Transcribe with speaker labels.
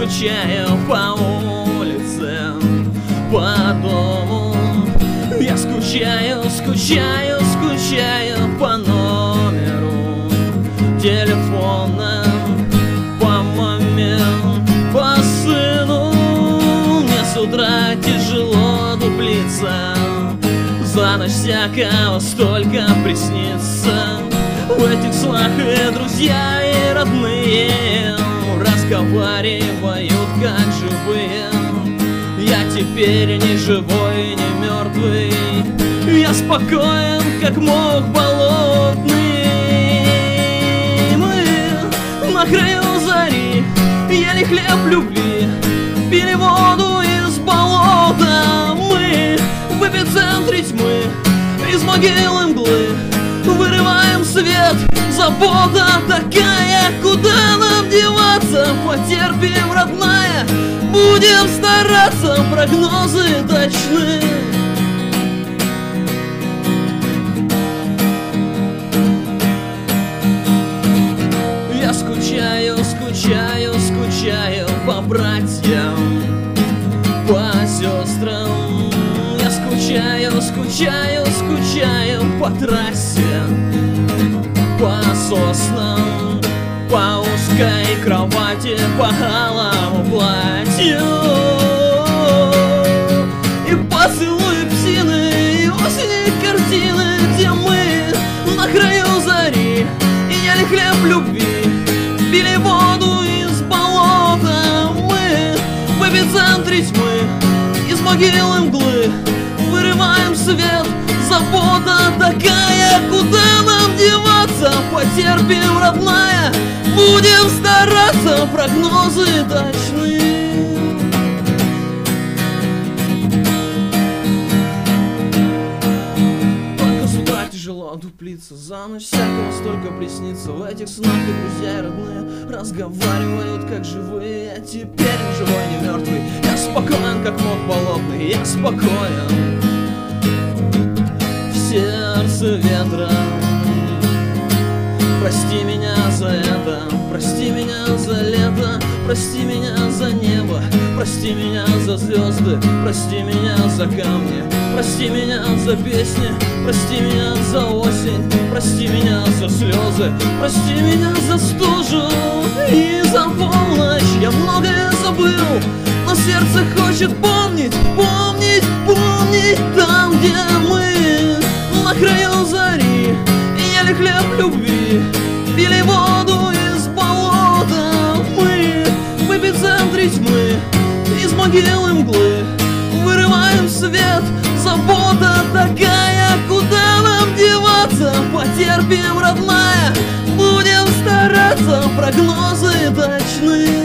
Speaker 1: скучаю по улице, по дому. Я скучаю, скучаю, скучаю по номеру телефона, по маме, по сыну. Мне с утра тяжело дуплиться, за ночь всякого столько приснится. В этих снах и друзья, и родные разговаривают как живые. Я теперь не живой, не мертвый, я спокоен, как мох болотный. Мы на краю зари ели хлеб любви, пили воду из болота. Мы в эпицентре тьмы, из могилы мглы вырываем свет. Забота такая, куда нам деваться? Потерпим, родная, будем стараться, прогнозы точны. Я скучаю, скучаю, скучаю по братьям, по сестрам. Я скучаю, скучаю, скучаю по трассе, по соснам, по узкой кровати, по алому платью. И поцелуй псины, и осени картины, где мы на краю зари ели хлеб любви, пили воду из болота. Мы в эпицентре тьмы, из могилы мглы вырываем свет. Забота такая, куда нам деваться? Потерпим, родная, будем стараться, прогнозы точны. Только с утра тяжело дуплиться, за ночь всякого столько приснится. В этих снах и друзья, и родные разговаривают как живые. Я теперь не живой, не мертвый, я спокоен, как мох болотный, я спокоен. Сердце ветра, прости меня за это, прости меня за лето, прости меня за небо, прости меня за звезды, прости меня за камни, прости меня за песни, прости меня за осень, прости меня за слезы, прости меня за стужу и за полночь. Я многое забыл, но сердце хочет помнить, помнить, помнить. Там, где мы на краю зари ели хлеб любви, пили воду из болота. Мы в эпицентре тьмы, из могилы мглы вырываем свет. Забота такая, куда нам деваться? Потерпим, родная, будем стараться, прогнозы точны.